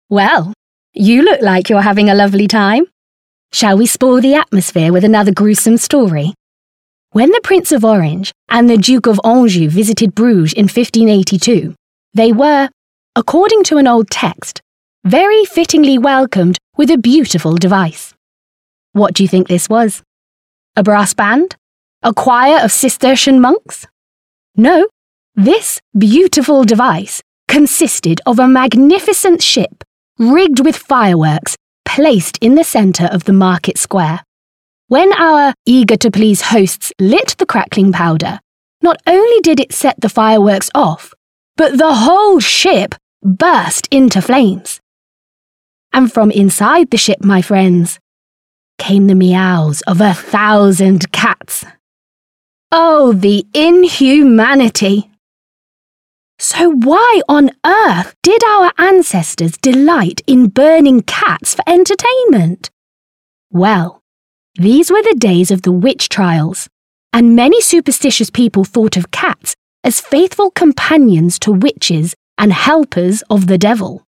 Well, you look like you're having a lovely time. Shall we spoil the atmosphere with another gruesome story? When the Prince of Orange and the Duke of Anjou visited Bruges in 1582, they were, according to an old text, very fittingly welcomed with a beautiful device. What do you think this was? A brass band? A choir of Cistercian monks? No, this beautiful device consisted of a magnificent ship rigged with fireworks placed in the centre of the market square. When our eager-to-please hosts lit the crackling powder, not only did it set the fireworks off, but the whole ship burst into flames. And from inside the ship, my friends, came the meows of 1,000 cats. Oh, the inhumanity! So why on earth did our ancestors delight in burning cats for entertainment? Well, these were the days of the witch trials, and many superstitious people thought of cats as faithful companions to witches and helpers of the devil.